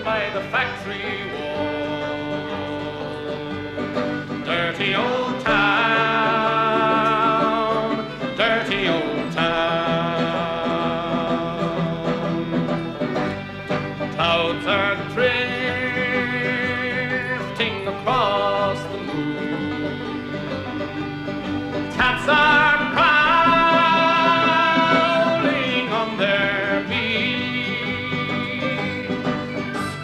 by the factory wall. Dirty old town, dirty old town. Clouds are drifting